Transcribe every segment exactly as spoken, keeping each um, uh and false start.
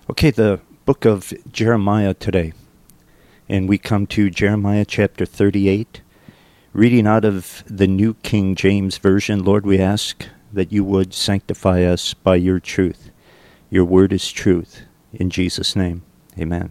Okay, the book of Jeremiah today. And we come to Jeremiah chapter thirty-eight, reading out of the New King James Version. Lord, we ask that you would sanctify us by your truth. Your word is truth. In Jesus' name, amen.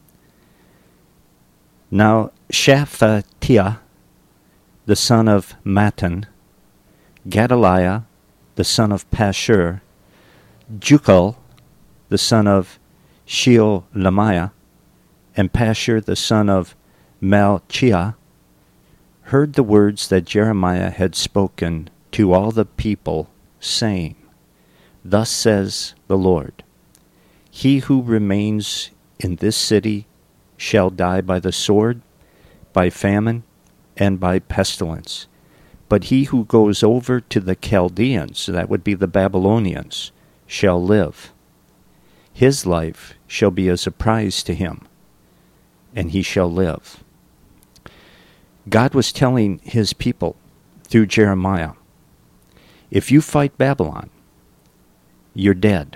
Now, Shephatiah, the son of Mattan, Gedaliah, the son of Pashur, Jucal, the son of Sheolamiah, and Pashur, the son of Malchiah, heard the words that Jeremiah had spoken to all the people, saying, Thus says the Lord, He who remains in this city shall die by the sword, by famine, and by pestilence. But he who goes over to the Chaldeans, that would be the Babylonians, shall live. His life shall be a surprise to him, and he shall live. God was telling his people through Jeremiah, if you fight Babylon, you're dead.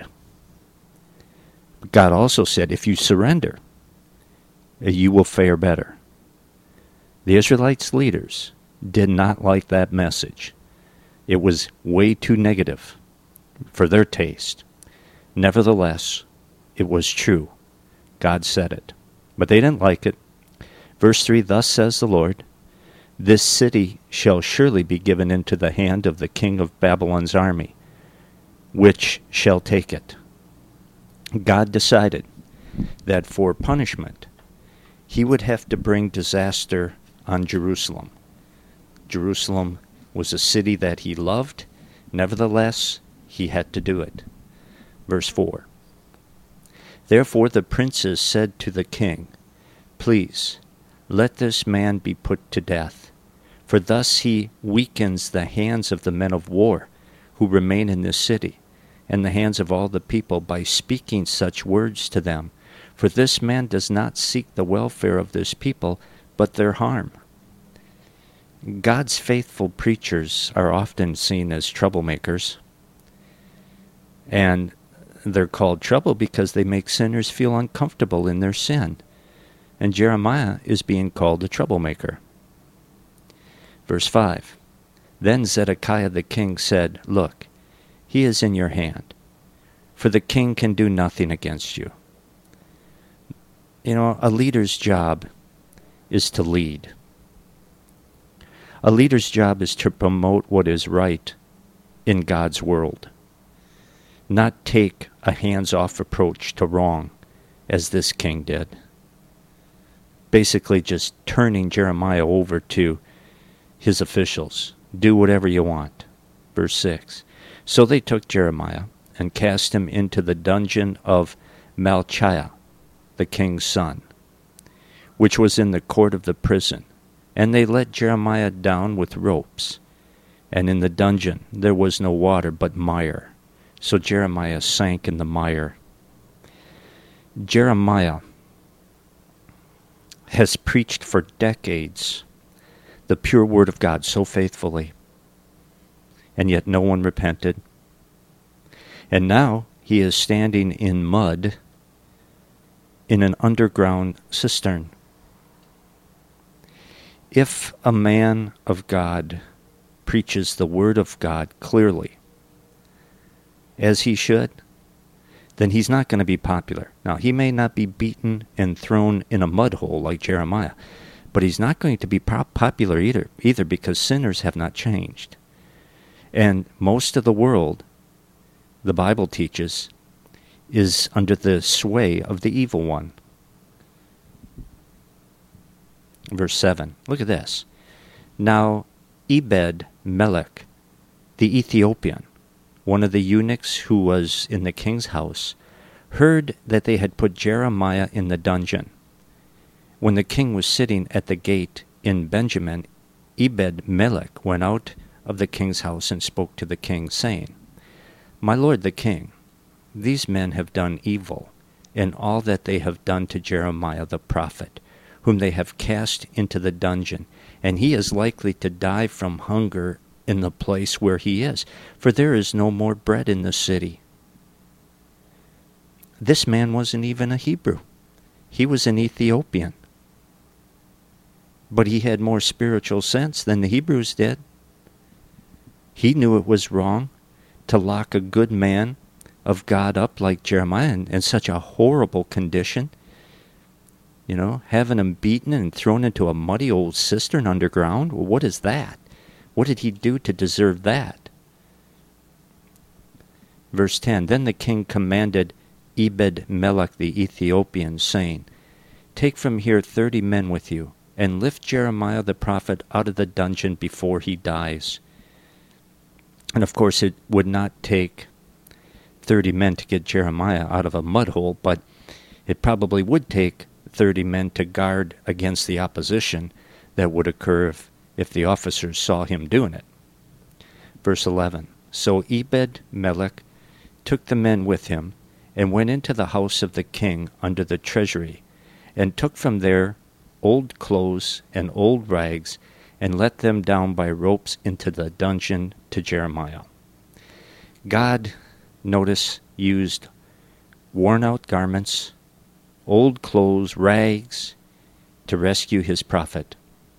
But God also said, if you surrender, you will fare better. The Israelites' leaders did not like that message. It was way too negative for their taste. Nevertheless, it was true. God said it. But they didn't like it. Verse three, Thus says the Lord, This city shall surely be given into the hand of the king of Babylon's army, which shall take it. God decided that for punishment, he would have to bring disaster on Jerusalem. Jerusalem was a city that he loved. Nevertheless, he had to do it. Verse four. Therefore the princes said to the king, Please, let this man be put to death, for thus he weakens the hands of the men of war who remain in this city, and the hands of all the people by speaking such words to them. For this man does not seek the welfare of this people, but their harm. God's faithful preachers are often seen as troublemakers, and they're called trouble because they make sinners feel uncomfortable in their sin. And Jeremiah is being called a troublemaker. Verse five, Then Zedekiah the king said, Look, he is in your hand, for the king can do nothing against you. You know, a leader's job is to lead. A leader's job is to promote what is right in God's world, not take a hands-off approach to wrong, as this king did. Basically just turning Jeremiah over to his officials. Do whatever you want. Verse six. So they took Jeremiah and cast him into the dungeon of Malchiah, the king's son, which was in the court of the prison. And they let Jeremiah down with ropes. And in the dungeon there was no water but mire. So Jeremiah sank in the mire. Jeremiah has preached for decades the pure word of God so faithfully, and yet no one repented. And now he is standing in mud in an underground cistern. If a man of God preaches the word of God clearly, as he should, then he's not going to be popular. Now, he may not be beaten and thrown in a mud hole like Jeremiah, but he's not going to be pop- popular either, either because sinners have not changed. And most of the world, the Bible teaches, is under the sway of the evil one. Verse seven, look at this. Now Ebed-Melech, the Ethiopian, one of the eunuchs who was in the king's house, heard that they had put Jeremiah in the dungeon. When the king was sitting at the gate in Benjamin, Ebed-Melech went out of the king's house and spoke to the king, saying, My lord the king, these men have done evil in all that they have done to Jeremiah the prophet, whom they have cast into the dungeon, and he is likely to die from hunger in the place where he is, for there is no more bread in the city. this man wasn't even a Hebrew. He was an Ethiopian. But he had more spiritual sense than the Hebrews did. He knew it was wrong to lock a good man of God up like Jeremiah in, in such a horrible condition. You know, having him beaten and thrown into a muddy old cistern underground. Well, what is that? What did he do to deserve that? Verse ten, then the king commanded Ebed-melech the Ethiopian, saying, take from here thirty men with you, and lift Jeremiah the prophet out of the dungeon before he dies. And of course it would not take thirty men to get Jeremiah out of a mud hole, but it probably would take thirty men to guard against the opposition that would occur if, if the officers saw him doing it. Verse eleven, so Ebed-melech took the men with him, and went into the house of the king under the treasury, and took from there old clothes and old rags, and let them down by ropes into the dungeon to Jeremiah. God, notice, used worn-out garments, old clothes, rags, to rescue his prophet.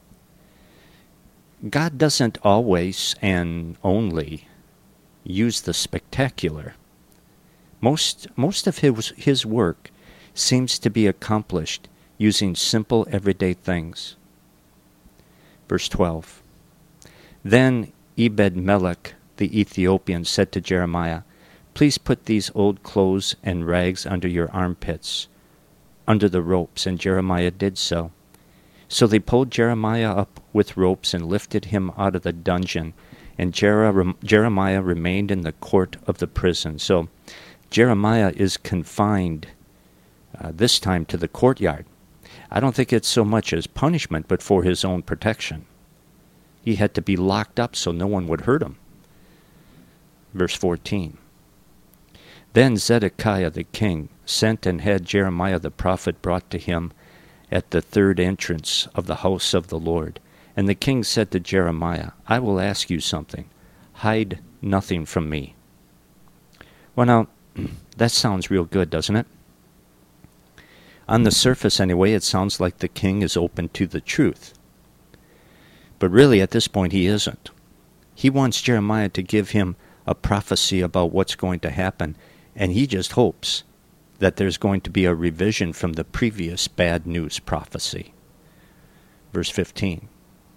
God doesn't always and only use the spectacular. Most most of his, his work seems to be accomplished using simple everyday things. Verse twelve, then Ebed-melech the Ethiopian said to Jeremiah, please put these old clothes and rags under your armpits, under the ropes. And Jeremiah did so. So they pulled Jeremiah up with ropes and lifted him out of the dungeon, and Jer- Jeremiah remained in the court of the prison. So Jeremiah is confined uh, this time to the courtyard. I don't think it's so much as punishment, but for his own protection. He had to be locked up so no one would hurt him. Verse fourteen. Then Zedekiah the king sent and had Jeremiah the prophet brought to him at the third entrance of the house of the Lord. And the king said to Jeremiah, I will ask you something. Hide nothing from me. Well, now, that sounds real good, doesn't it? On the surface, anyway, it sounds like the king is open to the truth. But really, at this point, he isn't. He wants Jeremiah to give him a prophecy about what's going to happen, and he just hopes that there's going to be a revision from the previous bad news prophecy. Verse fifteen.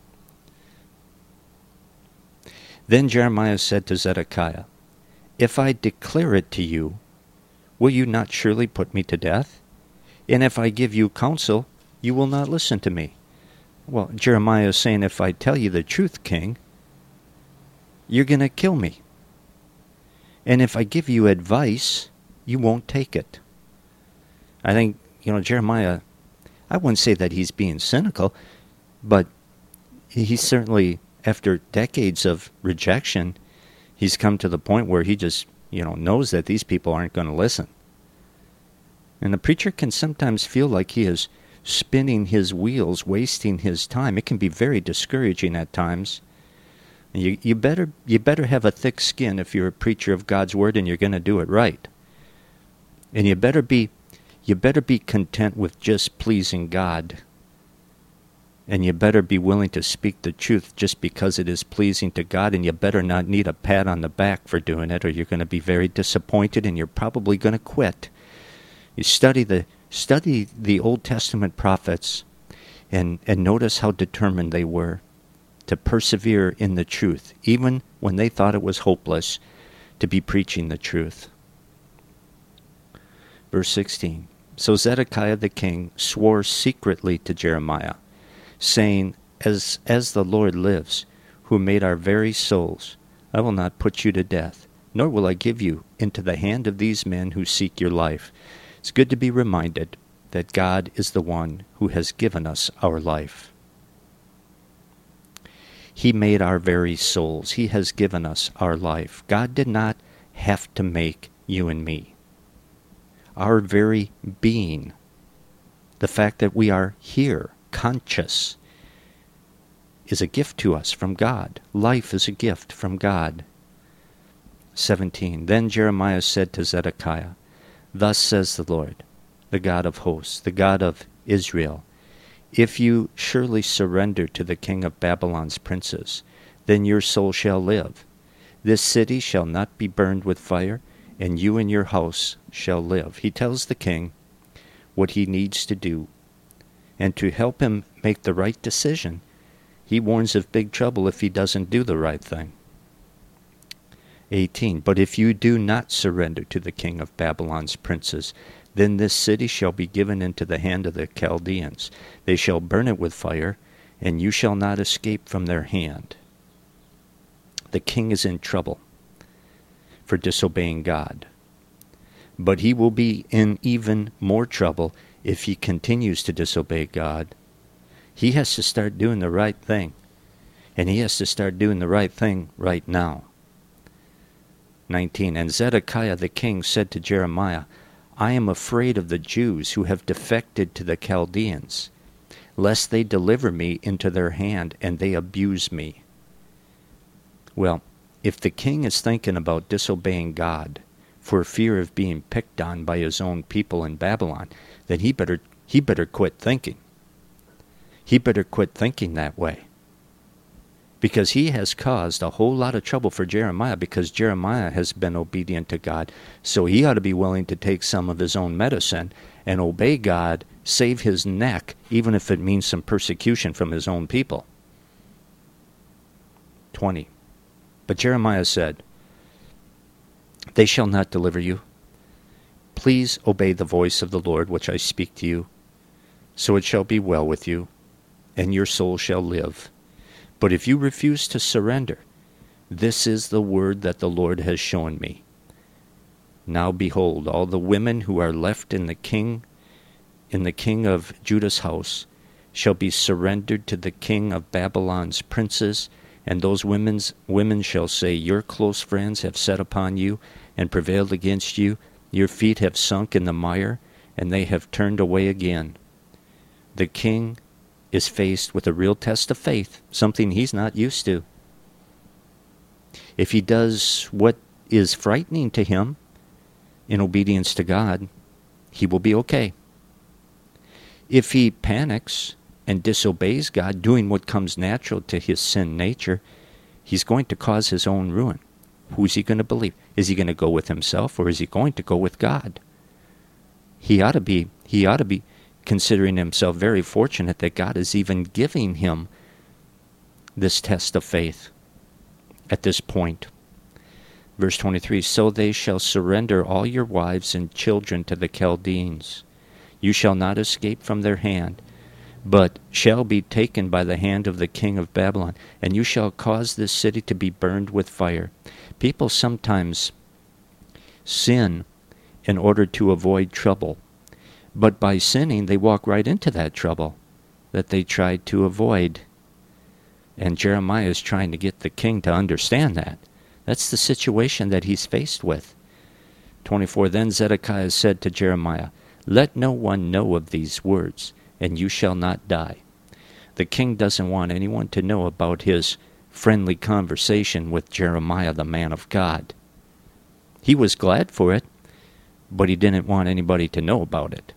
Then Jeremiah said to Zedekiah, if I declare it to you, will you not surely put me to death? And if I give you counsel, you will not listen to me. Well, Jeremiah is saying, if I tell you the truth, king, you're going to kill me. And if I give you advice, you won't take it. I think, you know, Jeremiah, I wouldn't say that he's being cynical, but he's certainly, after decades of rejection, he's come to the point where he just, you know, knows that these people aren't going to listen. And the preacher can sometimes feel like he is spinning his wheels, wasting his time. It can be very discouraging at times. You, you better you better have a thick skin if you're a preacher of God's word and you're going to do it right. And you better be you better be content with just pleasing God. And you better be willing to speak the truth just because it is pleasing to God, and you better not need a pat on the back for doing it, or you're going to be very disappointed and you're probably going to quit. You study the study the Old Testament prophets and, and notice how determined they were to persevere in the truth, even when they thought it was hopeless to be preaching the truth. Verse sixteen. So Zedekiah the king swore secretly to Jeremiah, saying, As as the Lord lives, who made our very souls, I will not put you to death, nor will I give you into the hand of these men who seek your life. It's good to be reminded that God is the one who has given us our life. He made our very souls. He has given us our life. God did not have to make you and me. Our very being, the fact that we are here, conscious, is a gift to us from God. Life is a gift from God. seventeen. Then Jeremiah said to Zedekiah, Thus says the Lord, the God of hosts, the God of Israel, if you surely surrender to the king of Babylon's princes, then your soul shall live. This city shall not be burned with fire, and you and your house shall live. He tells the king what he needs to do. And to help him make the right decision, he warns of big trouble if he doesn't do the right thing. eighteen. But if you do not surrender to the king of Babylon's princes, then this city shall be given into the hand of the Chaldeans. They shall burn it with fire, and you shall not escape from their hand. The king is in trouble for disobeying God. But he will be in even more trouble if he continues to disobey God. He has to start doing the right thing. And he has to start doing the right thing right now. nineteen. And Zedekiah the king said to Jeremiah, I am afraid of the Jews who have defected to the Chaldeans, lest they deliver me into their hand and they abuse me. Well, if the king is thinking about disobeying God for fear of being picked on by his own people in Babylon, then he better he better quit thinking. He better quit thinking that way. Because he has caused a whole lot of trouble for Jeremiah, because Jeremiah has been obedient to God. So he ought to be willing to take some of his own medicine and obey God, save his neck, even if it means some persecution from his own people. twenty. But Jeremiah said, they shall not deliver you. Please obey the voice of the Lord, which I speak to you. So it shall be well with you, and your soul shall live. But if you refuse to surrender, this is the word that the Lord has shown me. Now behold, all the women who are left in the king, in the king of Judah's house, shall be surrendered to the king of Babylon's princes, and those women's women shall say, your close friends have set upon you and prevailed against you. Your feet have sunk in the mire, and they have turned away again. The king is faced with a real test of faith, something he's not used to. If he does what is frightening to him in obedience to God, he will be okay. If he panics and disobeys God, doing what comes natural to his sin nature, he's going to cause his own ruin. Who's he going to believe? Is he going to go with himself, or is he going to go with God? He ought to be, he ought to be considering himself very fortunate that God is even giving him this test of faith at this point. Verse twenty-three, so they shall surrender all your wives and children to the Chaldeans. You shall not escape from their hand, but shall be taken by the hand of the king of Babylon, and you shall cause this city to be burned with fire. People sometimes sin in order to avoid trouble. But by sinning, they walk right into that trouble that they tried to avoid. And Jeremiah is trying to get the king to understand that. That's the situation that he's faced with. twenty-four, then Zedekiah said to Jeremiah, let no one know of these words, and you shall not die. The king doesn't want anyone to know about his friendly conversation with Jeremiah, the man of God. He was glad for it, but he didn't want anybody to know about it.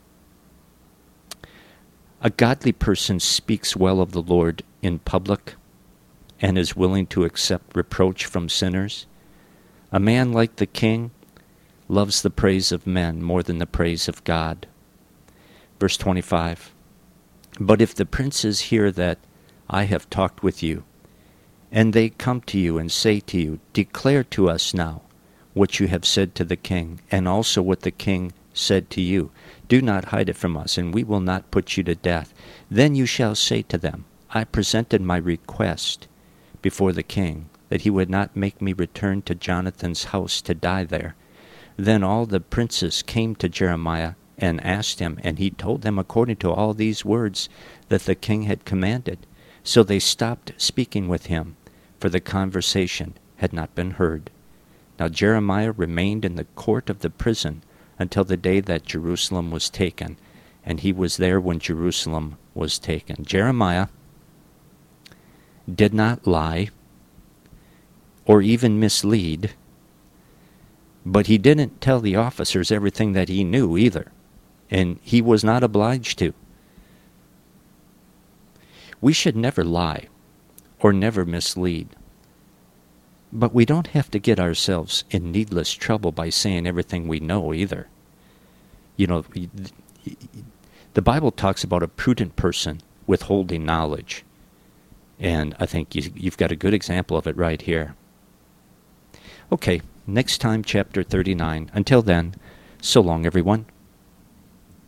A godly person speaks well of the Lord in public and is willing to accept reproach from sinners. A man like the king loves the praise of men more than the praise of God. Verse twenty-five, but if the princes hear that I have talked with you, and they come to you and say to you, declare to us now what you have said to the king, and also what the king said to you. Do not hide it from us, and we will not put you to death. Then you shall say to them, I presented my request before the king, that he would not make me return to Jonathan's house to die there. Then all the princes came to Jeremiah and asked him, and he told them according to all these words that the king had commanded. So they stopped speaking with him, for the conversation had not been heard. Now Jeremiah remained in the court of the prison until the day that Jerusalem was taken, and he was there when Jerusalem was taken. Jeremiah did not lie or even mislead But he didn't tell the officers everything that he knew either, and he was not obliged to. We should never lie or never mislead. But we don't have to get ourselves in needless trouble by saying everything we know either. You know, the Bible talks about a prudent person withholding knowledge. And I think you, you've got a good example of it right here. Okay, next time, chapter thirty-nine. Until then, so long, everyone.